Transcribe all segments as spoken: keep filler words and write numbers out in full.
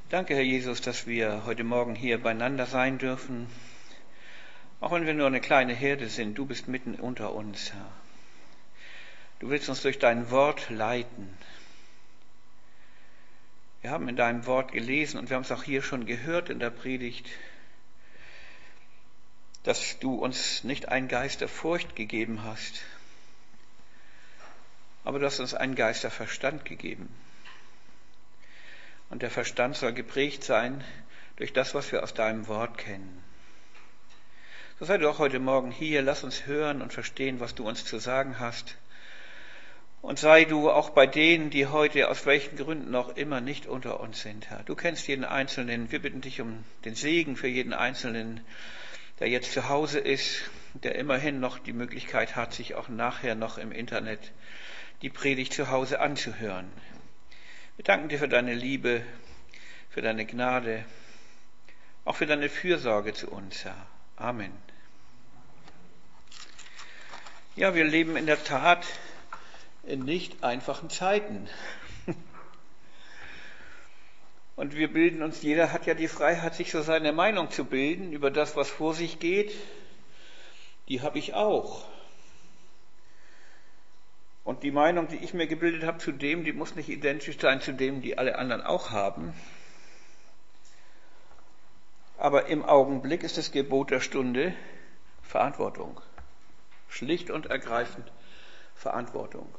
Danke, Herr Jesus, dass wir heute Morgen hier beieinander sein dürfen. Auch wenn wir nur eine kleine Herde sind, du bist mitten unter uns, Herr. Du willst uns durch dein Wort leiten. Wir haben in deinem Wort gelesen und wir haben es auch hier schon gehört in der Predigt, dass du uns nicht einen Geist der Furcht gegeben hast, aber du hast uns einen Geist der Verstand gegeben. Und der Verstand soll geprägt sein durch das, was wir aus deinem Wort kennen. So sei du auch heute Morgen hier, lass uns hören und verstehen, was du uns zu sagen hast. Und sei du auch bei denen, die heute aus welchen Gründen auch immer nicht unter uns sind, Herr. Du kennst jeden Einzelnen. Wir bitten dich um den Segen für jeden Einzelnen, der jetzt zu Hause ist, der immerhin noch die Möglichkeit hat, sich auch nachher noch im Internet die Predigt zu Hause anzuhören. Wir danken dir für deine Liebe, für deine Gnade, auch für deine Fürsorge zu uns, Herr. Amen. Ja, wir leben in der Tat in nicht einfachen Zeiten. Und wir bilden uns, jeder hat ja die Freiheit, sich so seine Meinung zu bilden über das, was vor sich geht. Die habe ich auch. Und die Meinung, die ich mir gebildet habe zu dem, die muss nicht identisch sein zu dem, die alle anderen auch haben. Aber im Augenblick ist das Gebot der Stunde Verantwortung. Schlicht und ergreifend Verantwortung.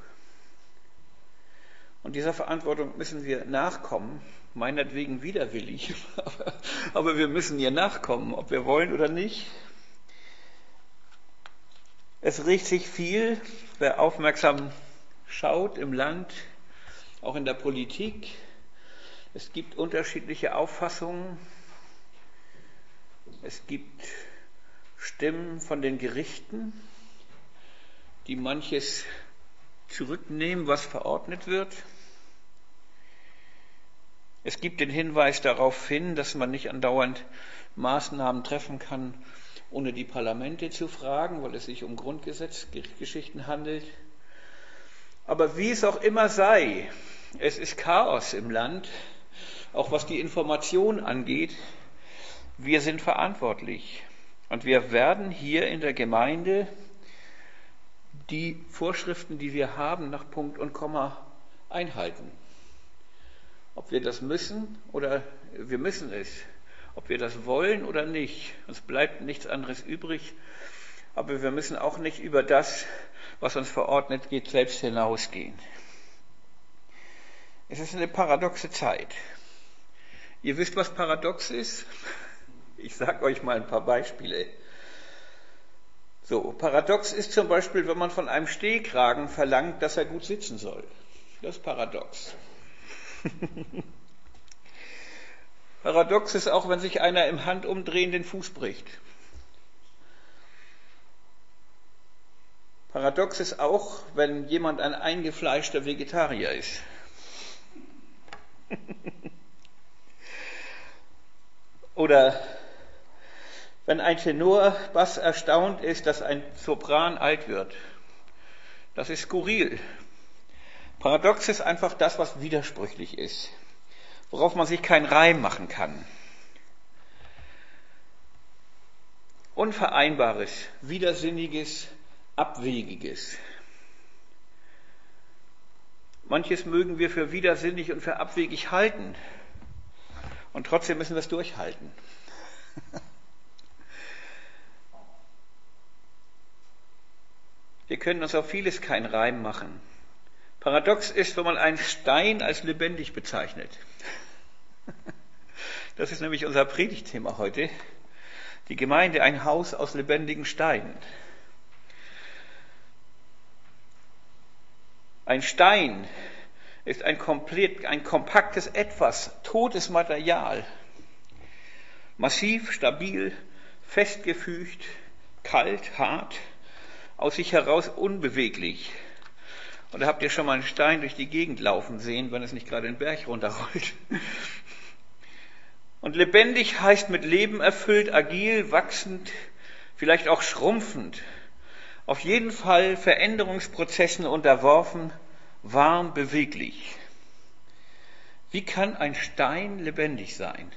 Und dieser Verantwortung müssen wir nachkommen, meinetwegen widerwillig, aber, aber wir müssen ihr nachkommen, ob wir wollen oder nicht. Es regt sich viel, wer aufmerksam schaut im Land, auch in der Politik. Es gibt unterschiedliche Auffassungen. Es gibt Stimmen von den Gerichten, die manches zurücknehmen, was verordnet wird. Es gibt den Hinweis darauf hin, dass man nicht andauernd Maßnahmen treffen kann, ohne die Parlamente zu fragen, weil es sich um Grundgesetzgeschichten handelt. Aber wie es auch immer sei, es ist Chaos im Land, auch was die Information angeht. Wir sind verantwortlich und wir werden hier in der Gemeinde die Vorschriften, die wir haben, nach Punkt und Komma einhalten. Ob wir das müssen oder wir müssen es. Ob wir das wollen oder nicht. Uns bleibt nichts anderes übrig. Aber wir müssen auch nicht über das, was uns verordnet geht, selbst hinausgehen. Es ist eine paradoxe Zeit. Ihr wisst, was paradox ist? Ich sage euch mal ein paar Beispiele. So, paradox ist zum Beispiel, wenn man von einem Stehkragen verlangt, dass er gut sitzen soll. Das ist paradox. Paradox ist auch, wenn sich einer im Handumdrehen den Fuß bricht. Paradox ist auch, wenn jemand ein eingefleischter Vegetarier ist. Oder wenn ein Tenorbass erstaunt ist, dass ein Sopran alt wird. Das ist skurril. Paradox ist einfach das, was widersprüchlich ist, worauf man sich keinen Reim machen kann. Unvereinbares, Widersinniges, Abwegiges. Manches mögen wir für widersinnig und für abwegig halten. Und trotzdem müssen wir es durchhalten. Wir können uns auf vieles keinen Reim machen. Paradox ist, wenn man einen Stein als lebendig bezeichnet. Das ist nämlich unser Predigtthema heute. Die Gemeinde, ein Haus aus lebendigen Steinen. Ein Stein ist ein komplett, ein kompaktes Etwas, totes Material. Massiv, stabil, festgefügt, kalt, hart, aus sich heraus unbeweglich. Oder habt ihr schon mal einen Stein durch die Gegend laufen sehen, wenn es nicht gerade den Berg runterrollt? Und lebendig heißt mit Leben erfüllt, agil, wachsend, vielleicht auch schrumpfend. Auf jeden Fall Veränderungsprozessen unterworfen, warm, beweglich. Wie kann ein Stein lebendig sein?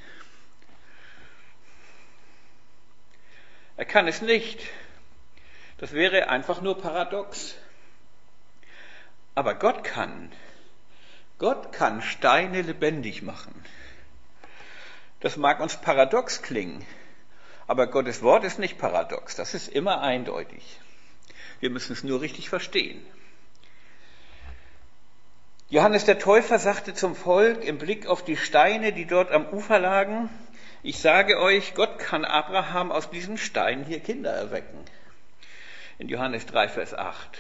Er kann es nicht. Das wäre einfach nur paradox. Aber Gott kann. Gott kann Steine lebendig machen. Das mag uns paradox klingen, aber Gottes Wort ist nicht paradox. Das ist immer eindeutig. Wir müssen es nur richtig verstehen. Johannes der Täufer sagte zum Volk im Blick auf die Steine, die dort am Ufer lagen: Ich sage euch, Gott kann Abraham aus diesen Steinen hier Kinder erwecken. In Johannes drei, Vers acht.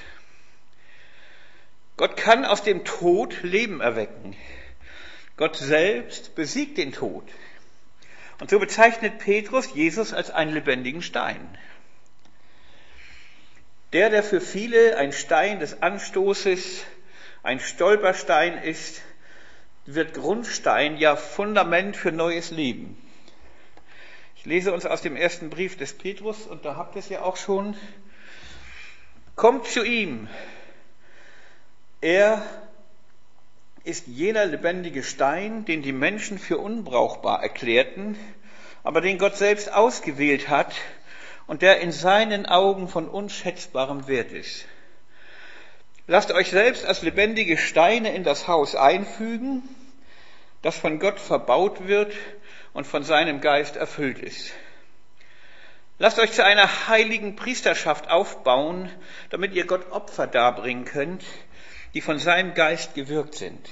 Gott kann aus dem Tod Leben erwecken. Gott selbst besiegt den Tod. Und so bezeichnet Petrus Jesus als einen lebendigen Stein. Der, der für viele ein Stein des Anstoßes, ein Stolperstein ist, wird Grundstein, ja Fundament für neues Leben. Ich lese uns aus dem ersten Brief des Petrus, und da habt ihr es ja auch schon. Kommt zu ihm. Er ist jener lebendige Stein, den die Menschen für unbrauchbar erklärten, aber den Gott selbst ausgewählt hat und der in seinen Augen von unschätzbarem Wert ist. Lasst euch selbst als lebendige Steine in das Haus einfügen, das von Gott verbaut wird und von seinem Geist erfüllt ist. Lasst euch zu einer heiligen Priesterschaft aufbauen, damit ihr Gott Opfer darbringen könnt, die von seinem Geist gewirkt sind.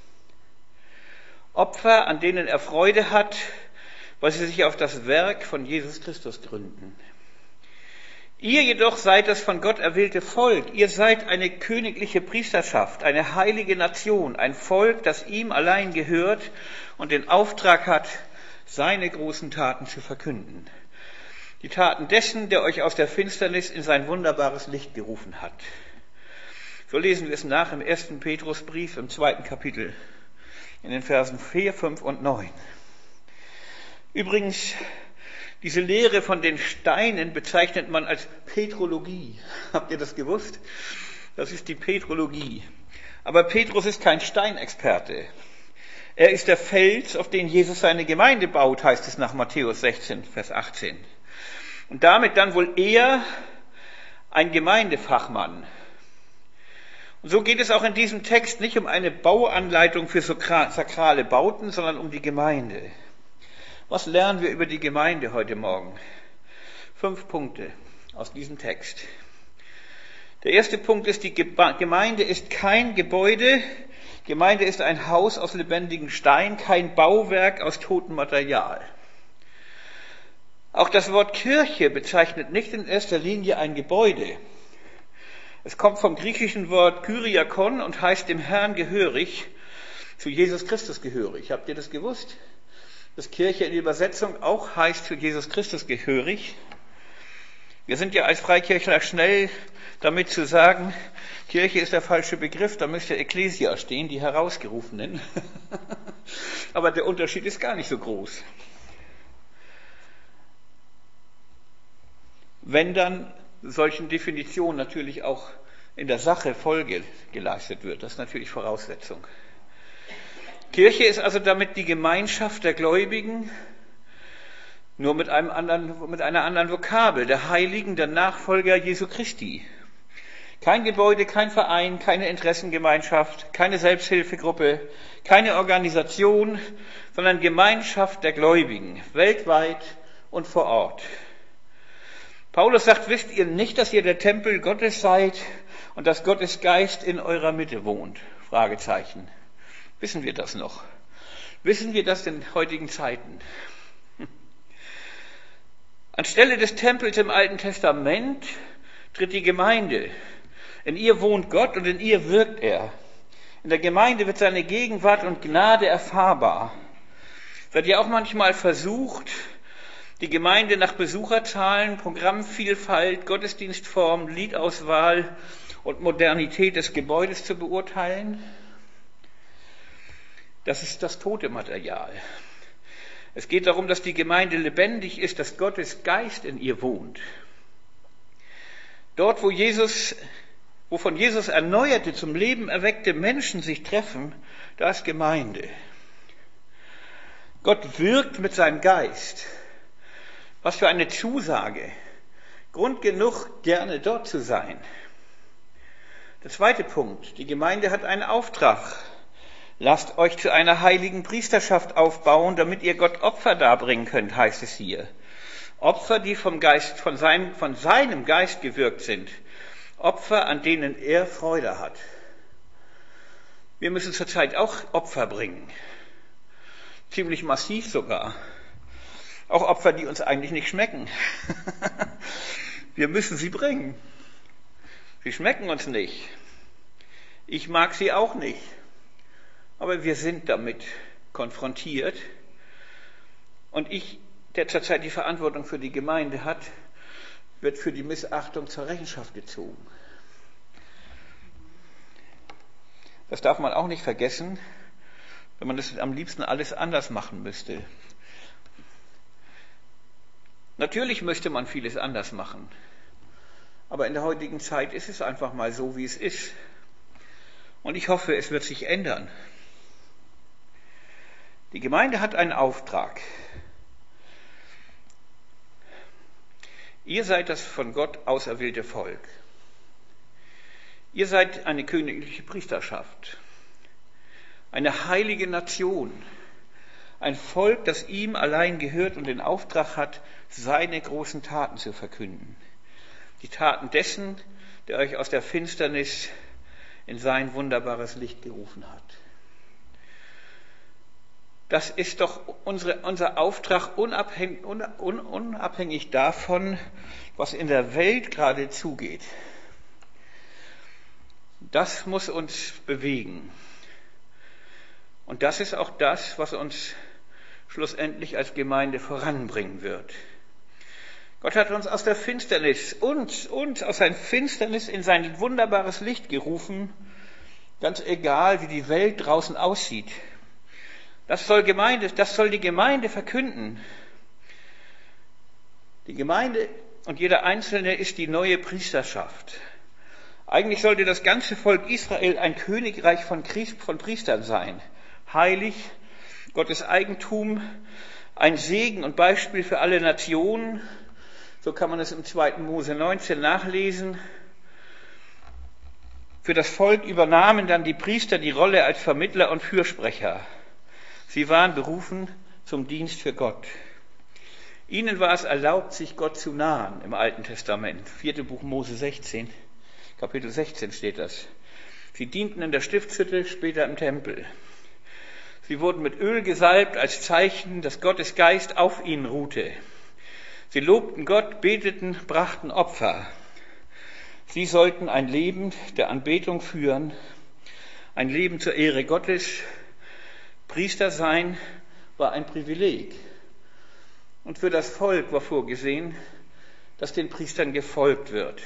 Opfer, an denen er Freude hat, weil sie sich auf das Werk von Jesus Christus gründen. Ihr jedoch seid das von Gott erwählte Volk. Ihr seid eine königliche Priesterschaft, eine heilige Nation, ein Volk, das ihm allein gehört und den Auftrag hat, seine großen Taten zu verkünden. Die Taten dessen, der euch aus der Finsternis in sein wunderbares Licht gerufen hat. So lesen wir es nach im ersten Petrusbrief im zweiten Kapitel, in den Versen vier, fünf und neun. Übrigens, diese Lehre von den Steinen bezeichnet man als Petrologie. Habt ihr das gewusst? Das ist die Petrologie. Aber Petrus ist kein Steinexperte. Er ist der Fels, auf den Jesus seine Gemeinde baut, heißt es nach Matthäus sechzehn, Vers achtzehn. Und damit dann wohl eher ein Gemeindefachmann. Und so geht es auch in diesem Text nicht um eine Bauanleitung für sakrale Bauten, sondern um die Gemeinde. Was lernen wir über die Gemeinde heute Morgen? Fünf Punkte aus diesem Text. Der erste Punkt ist, die Gemeinde ist kein Gebäude. Gemeinde ist ein Haus aus lebendigem Stein, kein Bauwerk aus totem Material. Auch das Wort Kirche bezeichnet nicht in erster Linie ein Gebäude. Es kommt vom griechischen Wort Kyriakon und heißt dem Herrn gehörig, zu Jesus Christus gehörig. Habt ihr das gewusst? Dass Kirche in der Übersetzung auch heißt, zu Jesus Christus gehörig. Wir sind ja als Freikirchler schnell damit zu sagen, Kirche ist der falsche Begriff, da müsste Ekklesia stehen, die Herausgerufenen. Aber der Unterschied ist gar nicht so groß. Wenn dann solchen Definitionen natürlich auch in der Sache Folge geleistet wird, das ist natürlich Voraussetzung. Kirche ist also damit die Gemeinschaft der Gläubigen, nur mit einem anderen, mit einer anderen Vokabel, der Heiligen, der Nachfolger Jesu Christi. Kein Gebäude, kein Verein, keine Interessengemeinschaft, keine Selbsthilfegruppe, keine Organisation, sondern Gemeinschaft der Gläubigen, weltweit und vor Ort. Paulus sagt, wisst ihr nicht, dass ihr der Tempel Gottes seid und dass Gottes Geist in eurer Mitte wohnt? Fragezeichen. Wissen wir das noch? Wissen wir das in heutigen Zeiten? Anstelle des Tempels im Alten Testament tritt die Gemeinde. In ihr wohnt Gott und in ihr wirkt er. In der Gemeinde wird seine Gegenwart und Gnade erfahrbar. Wird ja auch manchmal versucht, die Gemeinde nach Besucherzahlen, Programmvielfalt, Gottesdienstform, Liedauswahl und Modernität des Gebäudes zu beurteilen. Das ist das tote Material. Es geht darum, dass die Gemeinde lebendig ist, dass Gottes Geist in ihr wohnt. Dort, wo Jesus, wo von Jesus erneuerte, zum Leben erweckte Menschen sich treffen, da ist Gemeinde. Gott wirkt mit seinem Geist. Was für eine Zusage. Grund genug, gerne dort zu sein. Der zweite Punkt. Die Gemeinde hat einen Auftrag. Lasst euch zu einer heiligen Priesterschaft aufbauen, damit ihr Gott Opfer darbringen könnt, heißt es hier. Opfer, die vom Geist, von seinem, von seinem Geist gewirkt sind. Opfer, an denen er Freude hat. Wir müssen zurzeit auch Opfer bringen. Ziemlich massiv sogar. Auch Opfer, die uns eigentlich nicht schmecken. Wir müssen sie bringen. Sie schmecken uns nicht. Ich mag sie auch nicht. Aber wir sind damit konfrontiert. Und ich, der zurzeit die Verantwortung für die Gemeinde hat, wird für die Missachtung zur Rechenschaft gezogen. Das darf man auch nicht vergessen, wenn man das am liebsten alles anders machen müsste. Natürlich möchte man vieles anders machen, aber in der heutigen Zeit ist es einfach mal so, wie es ist. Und ich hoffe, es wird sich ändern. Die Gemeinde hat einen Auftrag. Ihr seid das von Gott auserwählte Volk. Ihr seid eine königliche Priesterschaft, eine heilige Nation, ein Volk, das ihm allein gehört und den Auftrag hat, seine großen Taten zu verkünden. Die Taten dessen, der euch aus der Finsternis in sein wunderbares Licht gerufen hat. Das ist doch unsere, unser Auftrag, unabhängig, un, un, unabhängig davon, was in der Welt gerade zugeht. Das muss uns bewegen. Und das ist auch das, was uns schlussendlich als Gemeinde voranbringen wird. Gott hat uns aus der Finsternis, uns, uns aus der Finsternis in sein wunderbares Licht gerufen, ganz egal, wie die Welt draußen aussieht. Das soll Gemeinde, das soll die Gemeinde verkünden. Die Gemeinde und jeder Einzelne ist die neue Priesterschaft. Eigentlich sollte das ganze Volk Israel ein Königreich von, Christ, von Priestern sein. Heilig, Gottes Eigentum, ein Segen und Beispiel für alle Nationen. So kann man es im zweiten Mose neunzehn nachlesen. Für das Volk übernahmen dann die Priester die Rolle als Vermittler und Fürsprecher. Sie waren berufen zum Dienst für Gott. Ihnen war es erlaubt, sich Gott zu nahen im Alten Testament. Vierte Buch Mose sechzehn, Kapitel sechzehn steht das. Sie dienten in der Stiftshütte, später im Tempel. Sie wurden mit Öl gesalbt als Zeichen, dass Gottes Geist auf ihnen ruhte. Sie lobten Gott, beteten, brachten Opfer. Sie sollten ein Leben der Anbetung führen, ein Leben zur Ehre Gottes. Priester sein war ein Privileg. Und für das Volk war vorgesehen, dass den Priestern gefolgt wird.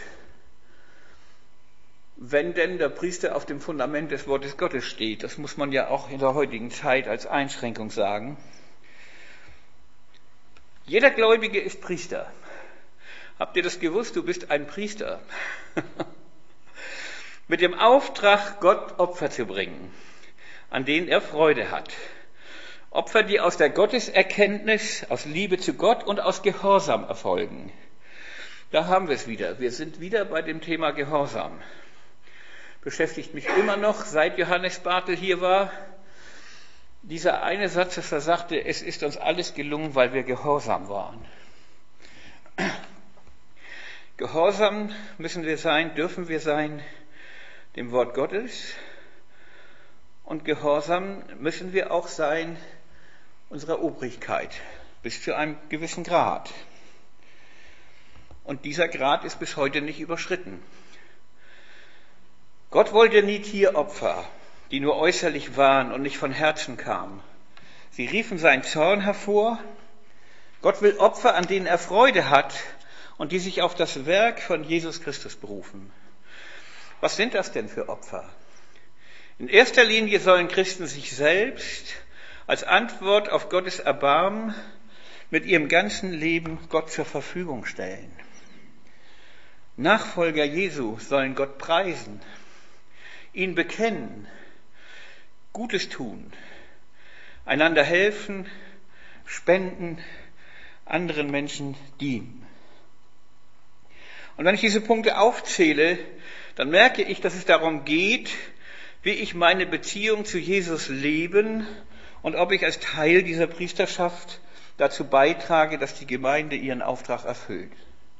Wenn denn der Priester auf dem Fundament des Wortes Gottes steht, das muss man ja auch in der heutigen Zeit als Einschränkung sagen. Jeder Gläubige ist Priester. Habt ihr das gewusst? Du bist ein Priester. Mit dem Auftrag, Gott Opfer zu bringen, an denen er Freude hat. Opfer, die aus der Gotteserkenntnis, aus Liebe zu Gott und aus Gehorsam erfolgen. Da haben wir es wieder. Wir sind wieder bei dem Thema Gehorsam. Beschäftigt mich immer noch, seit Johannes Bartel hier war, dieser eine Satz, dass er sagte, es ist uns alles gelungen, weil wir gehorsam waren. Gehorsam müssen wir sein, dürfen wir sein, dem Wort Gottes. Und gehorsam müssen wir auch sein unserer Obrigkeit, bis zu einem gewissen Grad. Und dieser Grad ist bis heute nicht überschritten. Gott wollte nie Tieropfer, die nur äußerlich waren und nicht von Herzen kamen. Sie riefen seinen Zorn hervor. Gott will Opfer, an denen er Freude hat und die sich auf das Werk von Jesus Christus berufen. Was sind das denn für Opfer? In erster Linie sollen Christen sich selbst als Antwort auf Gottes Erbarmen mit ihrem ganzen Leben Gott zur Verfügung stellen. Nachfolger Jesu sollen Gott preisen, ihn bekennen, Gutes tun, einander helfen, spenden, anderen Menschen dienen. Und wenn ich diese Punkte aufzähle, dann merke ich, dass es darum geht, wie ich meine Beziehung zu Jesus leben und ob ich als Teil dieser Priesterschaft dazu beitrage, dass die Gemeinde ihren Auftrag erfüllt.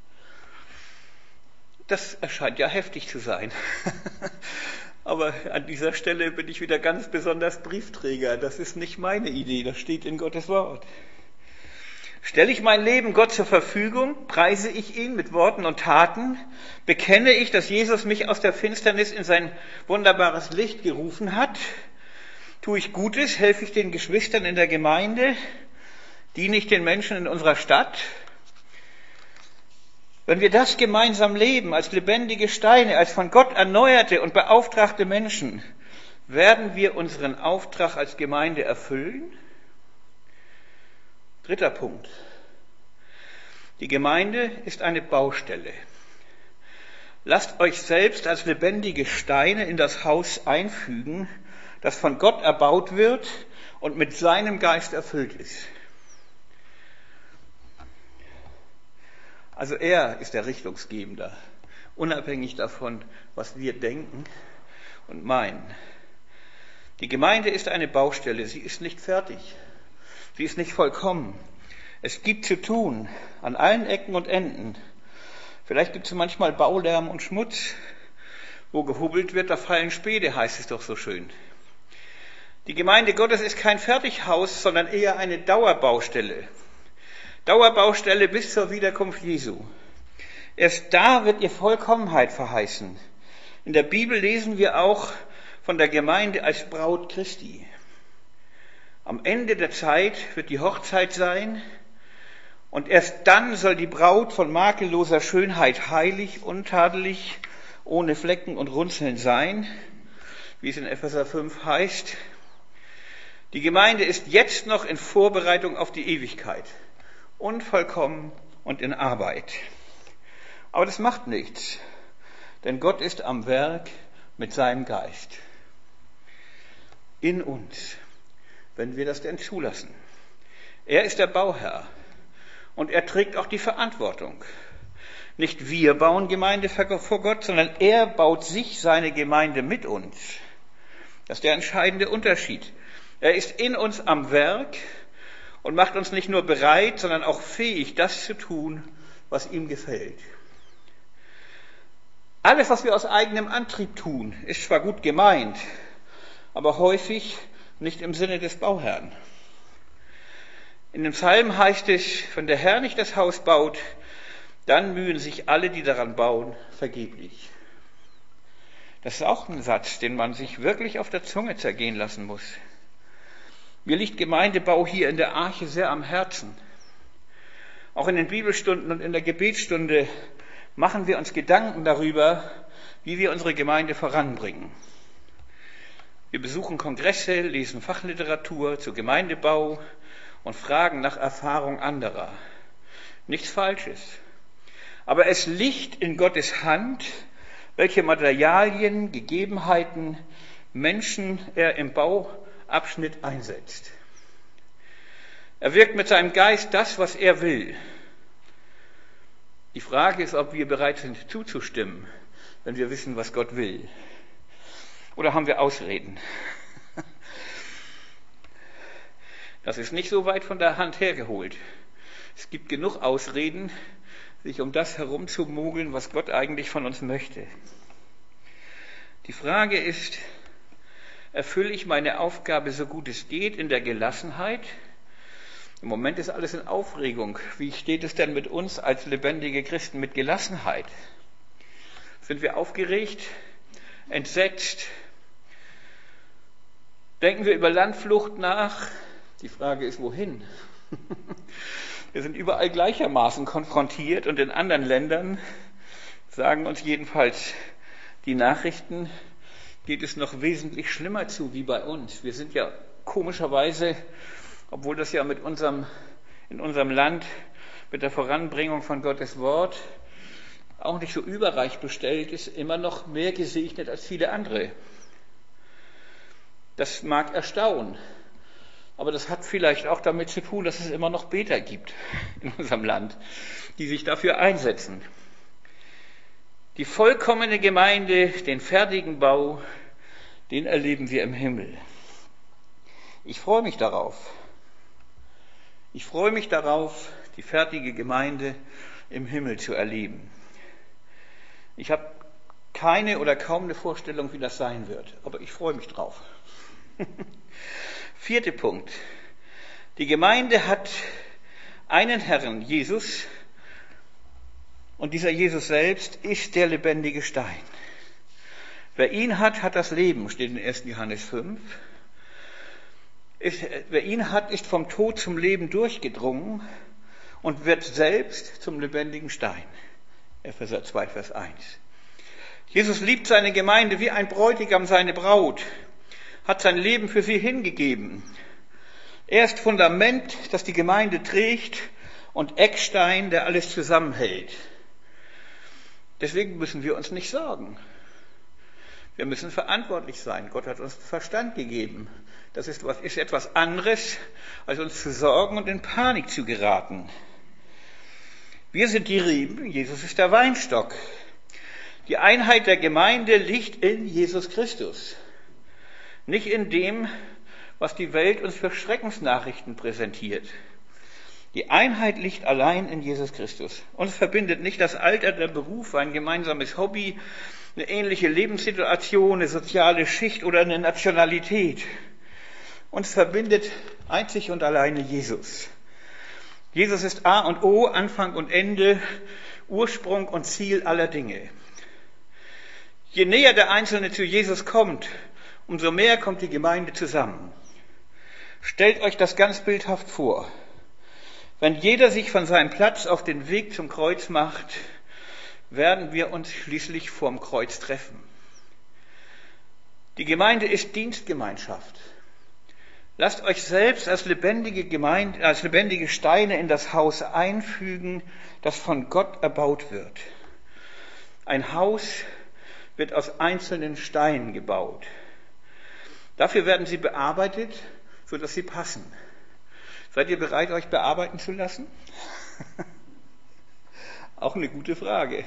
Das erscheint ja heftig zu sein. Aber an dieser Stelle bin ich wieder ganz besonders Briefträger. Das ist nicht meine Idee, das steht in Gottes Wort. Stelle ich mein Leben Gott zur Verfügung, preise ich ihn mit Worten und Taten, bekenne ich, dass Jesus mich aus der Finsternis in sein wunderbares Licht gerufen hat, tue ich Gutes, helfe ich den Geschwistern in der Gemeinde, diene ich den Menschen in unserer Stadt. Wenn wir das gemeinsam leben, als lebendige Steine, als von Gott erneuerte und beauftragte Menschen, werden wir unseren Auftrag als Gemeinde erfüllen? Dritter Punkt. Die Gemeinde ist eine Baustelle. Lasst euch selbst als lebendige Steine in das Haus einfügen, das von Gott erbaut wird und mit seinem Geist erfüllt ist. Also er ist der Richtungsgebende, unabhängig davon, was wir denken und meinen. Die Gemeinde ist eine Baustelle, sie ist nicht fertig. Sie ist nicht vollkommen. Es gibt zu tun an allen Ecken und Enden. Vielleicht gibt es manchmal Baulärm und Schmutz. Wo gehubbelt wird, da fallen Späne, heißt es doch so schön. Die Gemeinde Gottes ist kein Fertighaus, sondern eher eine Dauerbaustelle. Dauerbaustelle bis zur Wiederkunft Jesu. Erst da wird ihr Vollkommenheit verheißen. In der Bibel lesen wir auch von der Gemeinde als Braut Christi. Am Ende der Zeit wird die Hochzeit sein und erst dann soll die Braut von makelloser Schönheit heilig, untadelig, ohne Flecken und Runzeln sein, wie es in Epheser fünf heißt. Die Gemeinde ist jetzt noch in Vorbereitung auf die Ewigkeit, unvollkommen und in Arbeit. Aber das macht nichts, denn Gott ist am Werk mit seinem Geist in uns, wenn wir das denn zulassen. Er ist der Bauherr und er trägt auch die Verantwortung. Nicht wir bauen Gemeinde vor Gott, sondern er baut sich seine Gemeinde mit uns. Das ist der entscheidende Unterschied. Er ist in uns am Werk und macht uns nicht nur bereit, sondern auch fähig, das zu tun, was ihm gefällt. Alles, was wir aus eigenem Antrieb tun, ist zwar gut gemeint, aber häufig nicht im Sinne des Bauherrn. In dem Psalm heißt es, wenn der Herr nicht das Haus baut, dann mühen sich alle, die daran bauen, vergeblich. Das ist auch ein Satz, den man sich wirklich auf der Zunge zergehen lassen muss. Mir liegt Gemeindebau hier in der Arche sehr am Herzen. Auch in den Bibelstunden und in der Gebetsstunde machen wir uns Gedanken darüber, wie wir unsere Gemeinde voranbringen. Wir besuchen Kongresse, lesen Fachliteratur zu Gemeindebau und fragen nach Erfahrung anderer. Nichts Falsches. Aber es liegt in Gottes Hand, welche Materialien, Gegebenheiten, Menschen er im Bauabschnitt einsetzt. Er wirkt mit seinem Geist das, was er will. Die Frage ist, ob wir bereit sind zuzustimmen, wenn wir wissen, was Gott will. Oder haben wir Ausreden? Das ist nicht so weit von der Hand hergeholt. Es gibt genug Ausreden, sich um das herumzumogeln, was Gott eigentlich von uns möchte. Die Frage ist, erfülle ich meine Aufgabe so gut es geht in der Gelassenheit? Im Moment ist alles in Aufregung. Wie steht es denn mit uns als lebendige Christen mit Gelassenheit? Sind wir aufgeregt, entsetzt? Denken wir über Landflucht nach? Die Frage ist, wohin? Wir sind überall gleichermaßen konfrontiert und in anderen Ländern, sagen uns jedenfalls die Nachrichten, geht es noch wesentlich schlimmer zu wie bei uns. Wir sind ja komischerweise, obwohl das ja mit unserem, in unserem Land mit der Voranbringung von Gottes Wort auch nicht so überreich bestellt ist, immer noch mehr gesegnet als viele andere. Das mag erstaunen. Aber das hat vielleicht auch damit zu tun, dass es immer noch Beter gibt in unserem Land, die sich dafür einsetzen. Die vollkommene Gemeinde, den fertigen Bau, den erleben wir im Himmel. Ich freue mich darauf. Ich freue mich darauf, die fertige Gemeinde im Himmel zu erleben. Ich habe keine oder kaum eine Vorstellung, wie das sein wird, aber ich freue mich drauf. Vierter Punkt. Die Gemeinde hat einen Herrn, Jesus, und dieser Jesus selbst ist der lebendige Stein. Wer ihn hat, hat das Leben, steht in ersten Johannes fünf. Ist, wer ihn hat, ist vom Tod zum Leben durchgedrungen und wird selbst zum lebendigen Stein. Epheser zwei, Vers eins. Jesus liebt seine Gemeinde wie ein Bräutigam seine Braut, hat sein Leben für sie hingegeben. Er ist Fundament, das die Gemeinde trägt, und Eckstein, der alles zusammenhält. Deswegen müssen wir uns nicht sorgen. Wir müssen verantwortlich sein. Gott hat uns Verstand gegeben. Das ist, was, ist etwas anderes, als uns zu sorgen und in Panik zu geraten. Wir sind die Reben, Jesus ist der Weinstock. Die Einheit der Gemeinde liegt in Jesus Christus. Nicht in dem, was die Welt uns für Schreckensnachrichten präsentiert. Die Einheit liegt allein in Jesus Christus. Uns verbindet nicht das Alter, der Beruf, ein gemeinsames Hobby, eine ähnliche Lebenssituation, eine soziale Schicht oder eine Nationalität. Uns verbindet einzig und alleine Jesus. Jesus ist A und O, Anfang und Ende, Ursprung und Ziel aller Dinge. Je näher der Einzelne zu Jesus kommt, umso mehr kommt die Gemeinde zusammen. Stellt euch das ganz bildhaft vor. Wenn jeder sich von seinem Platz auf den Weg zum Kreuz macht, werden wir uns schließlich vorm Kreuz treffen. Die Gemeinde ist Dienstgemeinschaft. Lasst euch selbst als lebendige Gemeinde, als lebendige Steine in das Haus einfügen, das von Gott erbaut wird. Ein Haus wird aus einzelnen Steinen gebaut. Dafür werden sie bearbeitet, sodass sie passen. Seid ihr bereit, euch bearbeiten zu lassen? Auch eine gute Frage.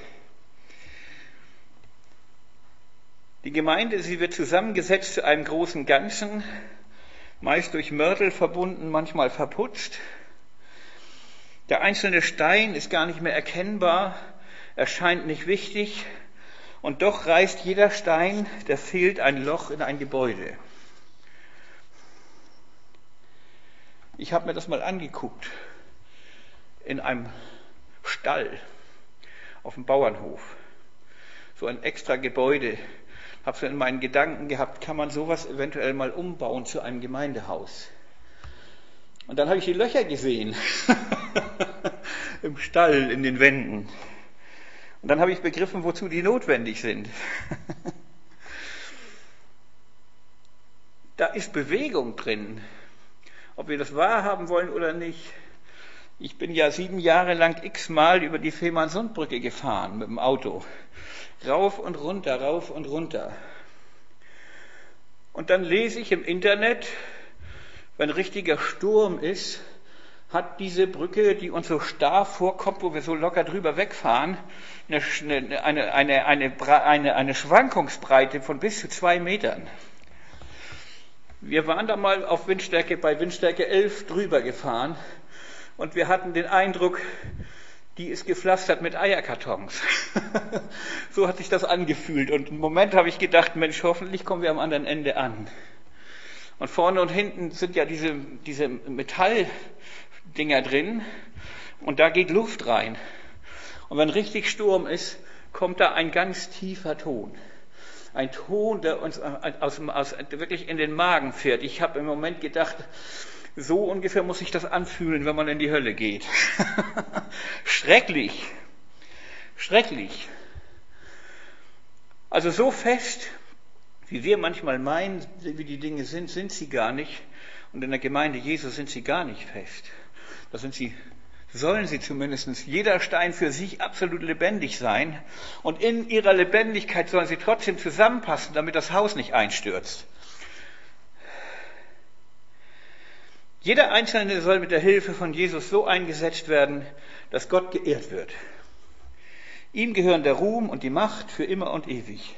Die Gemeinde, sie wird zusammengesetzt zu einem großen Ganzen, meist durch Mörtel verbunden, manchmal verputzt. Der einzelne Stein ist gar nicht mehr erkennbar, erscheint nicht wichtig, und doch reißt jeder Stein, der fehlt, ein Loch in ein Gebäude. Ich habe mir das mal angeguckt in einem Stall auf dem Bauernhof. So ein extra Gebäude. Habe so in meinen Gedanken gehabt, kann man sowas eventuell mal umbauen zu einem Gemeindehaus. Und dann habe ich die Löcher gesehen im Stall, in den Wänden. Und dann habe ich begriffen, wozu die notwendig sind. Da ist Bewegung drin. Ob wir das wahrhaben wollen oder nicht. Ich bin ja sieben Jahre lang x-mal über die Fehmarnsundbrücke gefahren mit dem Auto. Rauf und runter, rauf und runter. Und dann lese ich im Internet, wenn richtiger Sturm ist, hat diese Brücke, die uns so starr vorkommt, wo wir so locker drüber wegfahren, eine, eine, eine, eine, eine, eine Schwankungsbreite von bis zu zwei Metern. Wir waren da mal auf Windstärke, bei Windstärke elf drüber gefahren und wir hatten den Eindruck, die ist gepflastert mit Eierkartons. So hat sich das angefühlt. Und im Moment habe ich gedacht, Mensch, hoffentlich kommen wir am anderen Ende an. Und vorne und hinten sind ja diese, diese Metalldinger drin und da geht Luft rein. Und wenn richtig Sturm ist, kommt da ein ganz tiefer Ton. Ein Ton, der uns aus, aus, wirklich in den Magen fährt. Ich habe im Moment gedacht, so ungefähr muss sich das anfühlen, wenn man in die Hölle geht. Schrecklich. Schrecklich. Also so fest, wie wir manchmal meinen, wie die Dinge sind, sind sie gar nicht. Und in der Gemeinde Jesu sind sie gar nicht fest. Da sind sie, sollen sie zumindest, jeder Stein für sich absolut lebendig sein. Und in ihrer Lebendigkeit sollen sie trotzdem zusammenpassen, damit das Haus nicht einstürzt. Jeder Einzelne soll mit der Hilfe von Jesus so eingesetzt werden, dass Gott geehrt wird. Ihm gehören der Ruhm und die Macht für immer und ewig.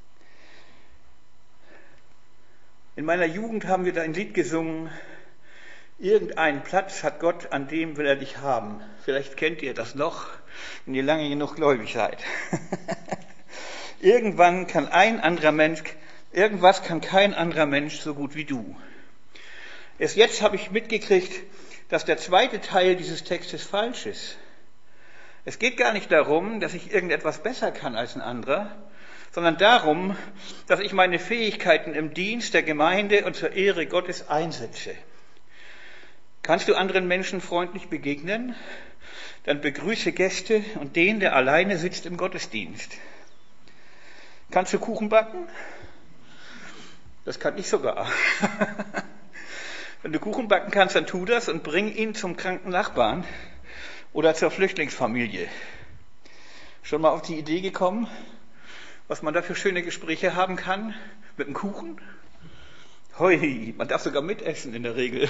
In meiner Jugend haben wir da ein Lied gesungen, irgendeinen Platz hat Gott, an dem will er dich haben. Vielleicht kennt ihr das noch, wenn ihr lange genug gläubig seid. Irgendwann kann ein anderer Mensch, irgendwas kann kein anderer Mensch so gut wie du. Erst jetzt habe ich mitgekriegt, dass der zweite Teil dieses Textes falsch ist. Es geht gar nicht darum, dass ich irgendetwas besser kann als ein anderer, sondern darum, dass ich meine Fähigkeiten im Dienst der Gemeinde und zur Ehre Gottes einsetze. Kannst du anderen Menschen freundlich begegnen? Dann begrüße Gäste und den, der alleine sitzt im Gottesdienst. Kannst du Kuchen backen? Das kann ich sogar. Wenn du Kuchen backen kannst, dann tu das und bring ihn zum kranken Nachbarn oder zur Flüchtlingsfamilie. Schon mal auf die Idee gekommen, was man da für schöne Gespräche haben kann mit dem Kuchen? Hoi, man darf sogar mitessen in der Regel.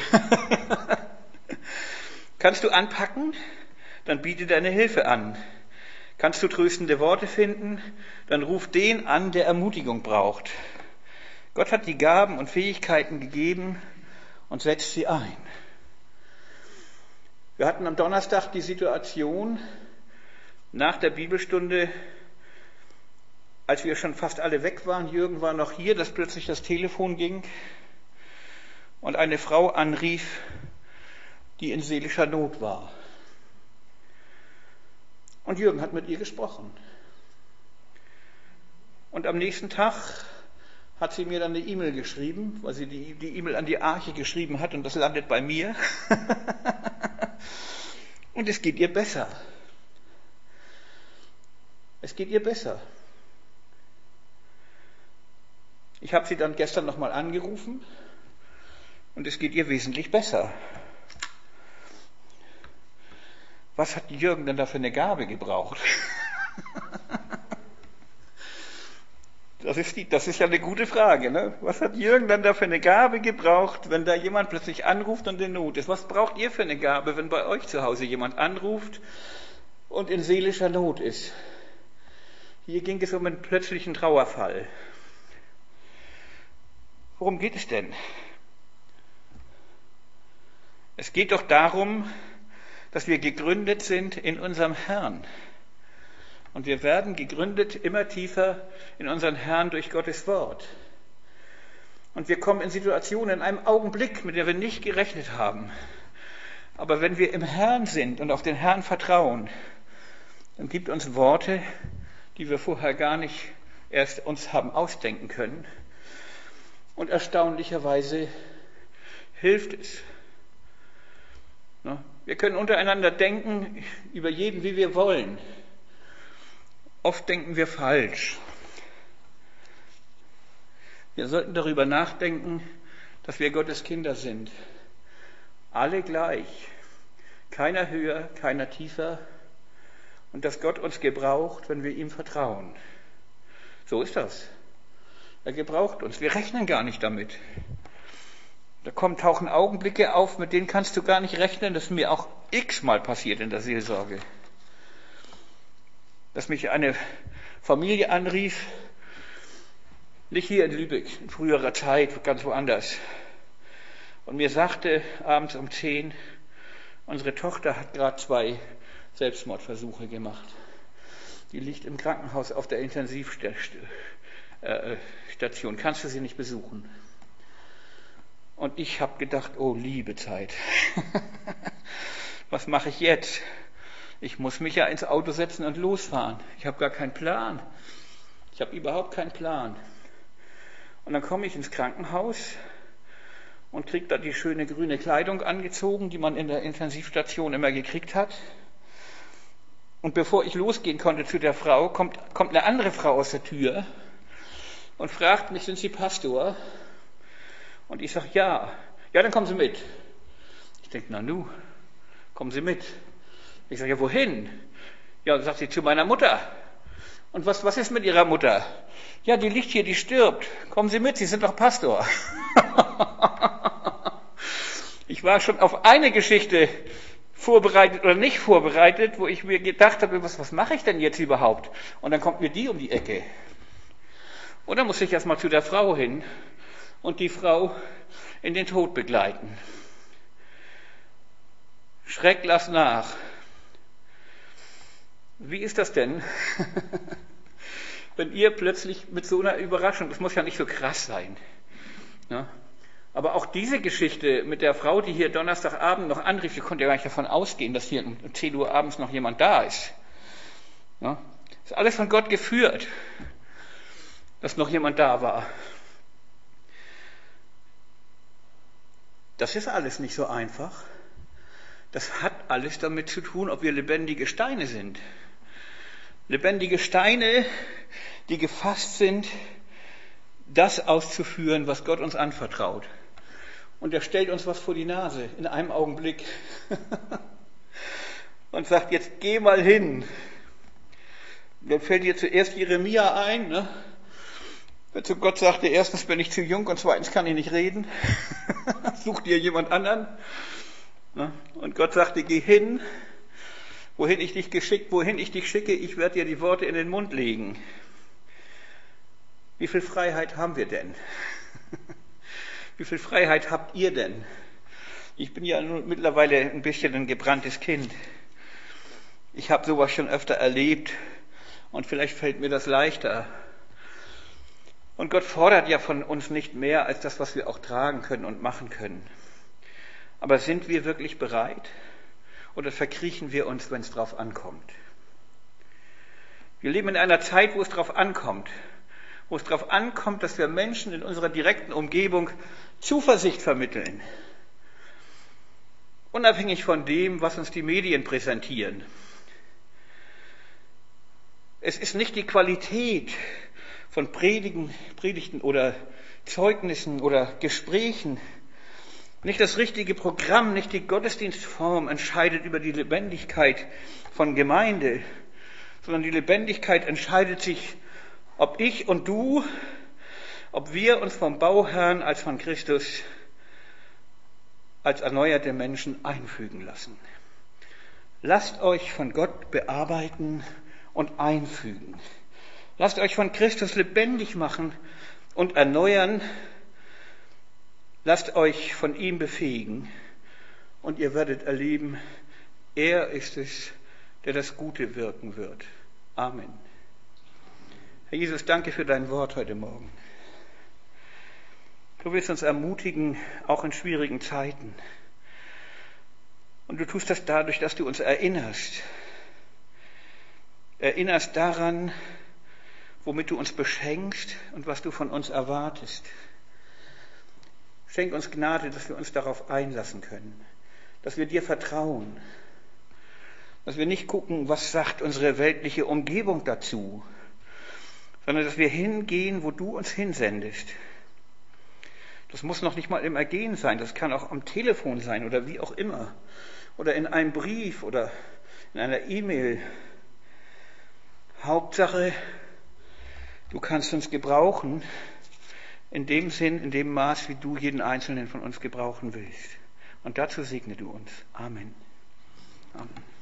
Kannst du anpacken? Dann biete deine Hilfe an. Kannst du tröstende Worte finden? Dann ruf den an, der Ermutigung braucht. Gott hat die Gaben und Fähigkeiten gegeben und setzt sie ein. Wir hatten am Donnerstag die Situation nach der Bibelstunde, als wir schon fast alle weg waren, Jürgen war noch hier, dass plötzlich das Telefon ging und eine Frau anrief, die in seelischer Not war. Und Jürgen hat mit ihr gesprochen. Und am nächsten Tag hat sie mir dann eine E-Mail geschrieben, weil sie die, die E-Mail an die Arche geschrieben hat und das landet bei mir. Und es geht ihr besser. Es geht ihr besser. Ich habe sie dann gestern nochmal angerufen und es geht ihr wesentlich besser. Was hat Jürgen denn da für eine Gabe gebraucht? Das ist, die, das ist ja eine gute Frage. Ne? Was hat Jürgen dann da für eine Gabe gebraucht, wenn da jemand plötzlich anruft und in Not ist? Was braucht ihr für eine Gabe, wenn bei euch zu Hause jemand anruft und in seelischer Not ist? Hier ging es um einen plötzlichen Trauerfall. Worum geht es denn? Es geht doch darum, dass wir gegründet sind in unserem Herrn. Und wir werden gegründet immer tiefer in unseren Herrn durch Gottes Wort. Und wir kommen in Situationen in einem Augenblick, mit der wir nicht gerechnet haben. Aber wenn wir im Herrn sind und auf den Herrn vertrauen, dann gibt uns Worte, die wir vorher gar nicht erst uns haben ausdenken können. Und erstaunlicherweise hilft es. Wir können untereinander denken über jeden, wie wir wollen. Oft denken wir falsch. Wir sollten darüber nachdenken, dass wir Gottes Kinder sind. Alle gleich. Keiner höher, keiner tiefer. Und dass Gott uns gebraucht, wenn wir ihm vertrauen. So ist das. Er gebraucht uns. Wir rechnen gar nicht damit. Da kommen, tauchen Augenblicke auf, mit denen kannst du gar nicht rechnen. Das ist mir auch x-mal passiert in der Seelsorge. Dass mich eine Familie anrief, nicht hier in Lübeck, in früherer Zeit, ganz woanders. Und mir sagte abends um zehn, unsere Tochter hat gerade zwei Selbstmordversuche gemacht. Die liegt im Krankenhaus auf der Intensivstation. Kannst du sie nicht besuchen? Und ich habe gedacht, oh liebe Zeit, was mache ich jetzt? Ich muss mich ja ins Auto setzen und losfahren. Ich habe gar keinen Plan. Ich habe überhaupt keinen Plan. Und dann komme ich ins Krankenhaus und kriege da die schöne grüne Kleidung angezogen, die man in der Intensivstation immer gekriegt hat. Und bevor ich losgehen konnte zu der Frau, kommt, kommt eine andere Frau aus der Tür und fragt mich, sind Sie Pastor? Und ich sage, ja. Ja, dann kommen Sie mit. Ich denke, na nu, kommen Sie mit. Ich sage, ja, wohin? Ja, dann sagt sie, zu meiner Mutter. Und was, was ist mit Ihrer Mutter? Ja, die liegt hier, die stirbt. Kommen Sie mit, Sie sind doch Pastor. Ich Ich war schon auf eine Geschichte vorbereitet oder nicht vorbereitet, wo ich mir gedacht habe, was, was mache ich denn jetzt überhaupt? Und dann kommt mir die um die Ecke. Und dann muss ich erstmal zu der Frau hin und die Frau in den Tod begleiten. Schreck lass nach. Wie ist das denn, wenn ihr plötzlich mit so einer Überraschung, das muss ja nicht so krass sein, ja? Aber auch diese Geschichte mit der Frau, die hier Donnerstagabend noch anrief, die konnte ja gar nicht davon ausgehen, dass hier um zehn Uhr abends noch jemand da ist. Ja? Ist alles von Gott geführt, dass noch jemand da war. Das ist alles nicht so einfach. Das hat alles damit zu tun, ob wir lebendige Steine sind. Lebendige Steine, die gefasst sind, das auszuführen, was Gott uns anvertraut. Und er stellt uns was vor die Nase in einem Augenblick und sagt, jetzt geh mal hin. Dann fällt dir zuerst Jeremia ein, ne? Zu Gott sagte, erstens bin ich zu jung und zweitens kann ich nicht reden. Such dir jemand anderen. Ne? Und Gott sagte, geh hin, wohin ich dich geschickt, wohin ich dich schicke, ich werde dir die Worte in den Mund legen. Wie viel Freiheit haben wir denn? Wie viel Freiheit habt ihr denn? Ich bin ja nun mittlerweile ein bisschen ein gebranntes Kind. Ich habe sowas schon öfter erlebt und vielleicht fällt mir das leichter. Und Gott fordert ja von uns nicht mehr als das, was wir auch tragen können und machen können. Aber sind wir wirklich bereit? Oder verkriechen wir uns, wenn es drauf ankommt? Wir leben in einer Zeit, wo es drauf ankommt. Wo es darauf ankommt, dass wir Menschen in unserer direkten Umgebung Zuversicht vermitteln. Unabhängig von dem, was uns die Medien präsentieren. Es ist nicht die Qualität von Predigen, Predigten oder Zeugnissen oder Gesprächen, nicht das richtige Programm, nicht die Gottesdienstform entscheidet über die Lebendigkeit von Gemeinde, sondern die Lebendigkeit entscheidet sich, ob ich und du, ob wir uns vom Bauherrn als von Christus als erneuerte Menschen einfügen lassen. Lasst euch von Gott bearbeiten und einfügen. Lasst euch von Christus lebendig machen und erneuern. Lasst euch von ihm befähigen und ihr werdet erleben, er ist es, der das Gute wirken wird. Amen. Herr Jesus, danke für dein Wort heute Morgen. Du willst uns ermutigen, auch in schwierigen Zeiten. Und du tust das dadurch, dass du uns erinnerst. Erinnerst daran, womit du uns beschenkst und was du von uns erwartest. Schenk uns Gnade, dass wir uns darauf einlassen können, dass wir dir vertrauen, dass wir nicht gucken, was sagt unsere weltliche Umgebung dazu, sondern dass wir hingehen, wo du uns hinsendest. Das muss noch nicht mal im Ergehen sein, das kann auch am Telefon sein oder wie auch immer. Oder in einem Brief oder in einer E-Mail. Hauptsache, du kannst uns gebrauchen, in dem Sinn, in dem Maß, wie du jeden Einzelnen von uns gebrauchen willst. Und dazu segne du uns. Amen. Amen.